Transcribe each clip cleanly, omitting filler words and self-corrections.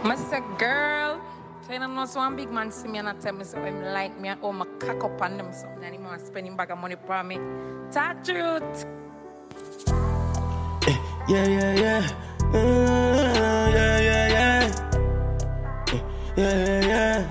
Mr. Girl, tell them no one big man see me and I tell me so him like me and oh my cock up on them something and him want spend him bag of money for me. Talk truth. Yeah. Yeah.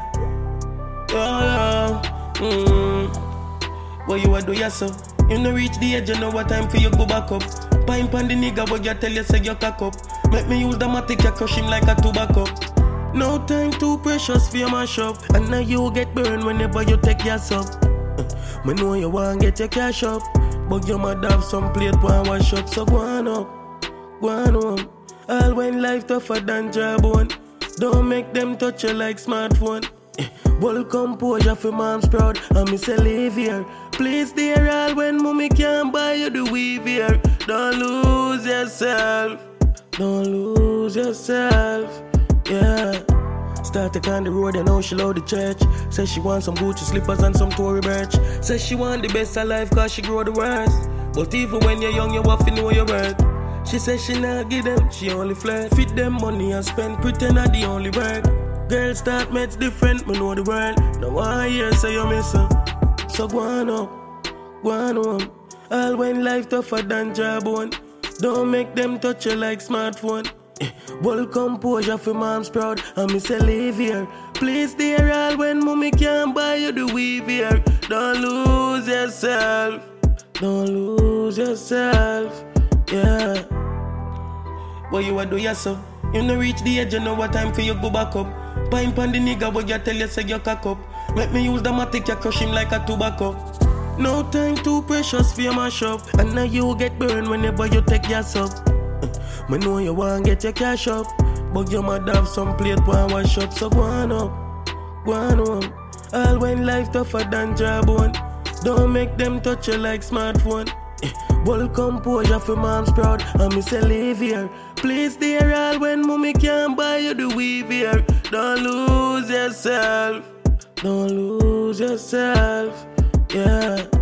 What you a do yourself? You no reach the edge, you know what time for you go back up. Pine pan the nigga, but you tell you say you cock up. Make me use the matic, you crush him like a tobacco. No time too precious for your mash up. And now you get burned whenever you take your up. Me know you want get your cash up, but you might have some plate one wash up. So go on home. All when life tougher than job one. Don't make them touch you like smartphone. Well composure for mom's proud, and me say live here. Please dear all when mommy can't buy you the weave here. Don't lose yourself. Yeah. Started on the road and now she love the church. Says she want some Gucci slippers and some Tory birch. Says she want the best of life cause she grow the worst. But even when you're young you have to know your worth. She says she not give them, she only flirt. Fit them money and spend, pretend that the only work. Girls start mates different, me know the world. Now I hear say you miss her. So go on home. All when life tougher than job one. Don't make them touch you like smartphone. Well composure for mom's proud, and me say live here. Please dear all when mommy can't buy you the weave here. Don't lose yourself. Yeah. What you a do yourself? You no reach the edge, you know what time for you go back up. Pine pan the nigga, but you tell you say you cock up. Make me use the matic, you crush him like a tobacco. No time too precious for your mash up. And now you get burned whenever you take your up. Me know you want get your cash up, but you might have some plate one wash up. So go on home. All when life tougher than job one. Don't make them touch you like smartphone. Well composure for mom's proud, and me say live here. Please dear all when mommy can't buy you the weave here. Don't lose yourself. Yeah.